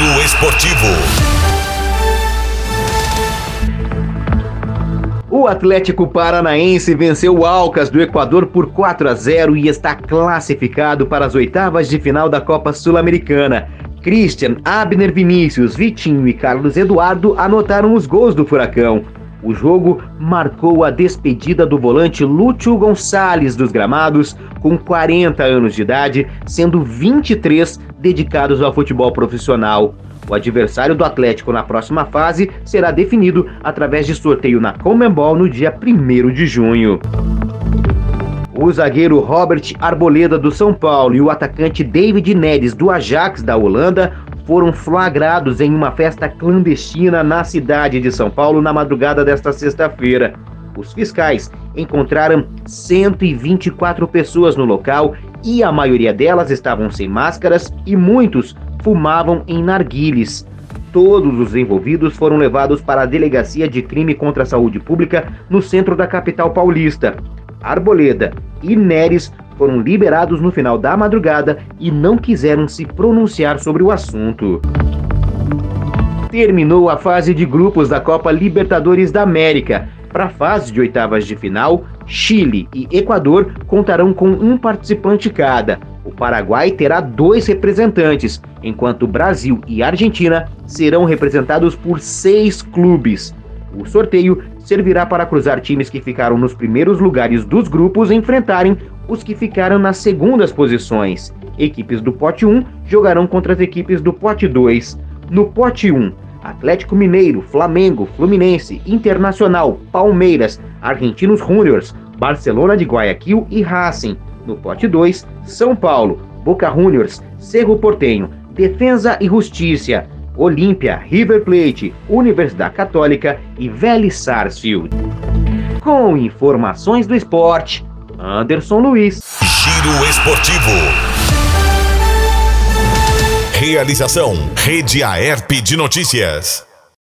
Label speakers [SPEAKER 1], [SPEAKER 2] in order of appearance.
[SPEAKER 1] Giro Esportivo.
[SPEAKER 2] O Atlético Paranaense venceu o Alcas do Equador por 4-0 e está classificado para as oitavas de final da Copa Sul-Americana. Christian, Abner Vinícius, Vitinho e Carlos Eduardo anotaram os gols do Furacão. O jogo marcou a despedida do volante Lúcio Gonçalves dos gramados, com 40 anos de idade, sendo 23 dedicados ao futebol profissional. O adversário do Atlético na próxima fase será definido através de sorteio na Conmebol no dia 1º de junho. O zagueiro Robert Arboleda do São Paulo e o atacante David Neres do Ajax da Holanda foram flagrados em uma festa clandestina na cidade de São Paulo na madrugada desta sexta-feira. Os fiscais encontraram 124 pessoas no local e a maioria delas estavam sem máscaras e muitos fumavam em narguilés. Todos os envolvidos foram levados para a Delegacia de Crime contra a Saúde Pública no centro da capital paulista. Arboleda e Neres foram liberados no final da madrugada e não quiseram se pronunciar sobre o assunto. Terminou a fase de grupos da Copa Libertadores da América. Para a fase de oitavas de final, Chile e Equador contarão com um participante cada. O Paraguai terá 2 representantes, enquanto Brasil e Argentina serão representados por 6 clubes. O sorteio servirá para cruzar times que ficaram nos primeiros lugares dos grupos enfrentarem os que ficaram nas segundas posições. Equipes do pote 1 jogarão contra as equipes do pote 2. No pote 1, Atlético Mineiro, Flamengo, Fluminense, Internacional, Palmeiras, Argentinos Juniors, Barcelona de Guayaquil e Racing. No pote 2, São Paulo, Boca Juniors, Cerro Porteño, Defensa e Justiça, Olímpia, River Plate, Universidade Católica e Vélez Sarsfield. Com informações do esporte, Anderson Luiz.
[SPEAKER 1] Giro Esportivo. Realização: Rede Aerp de Notícias.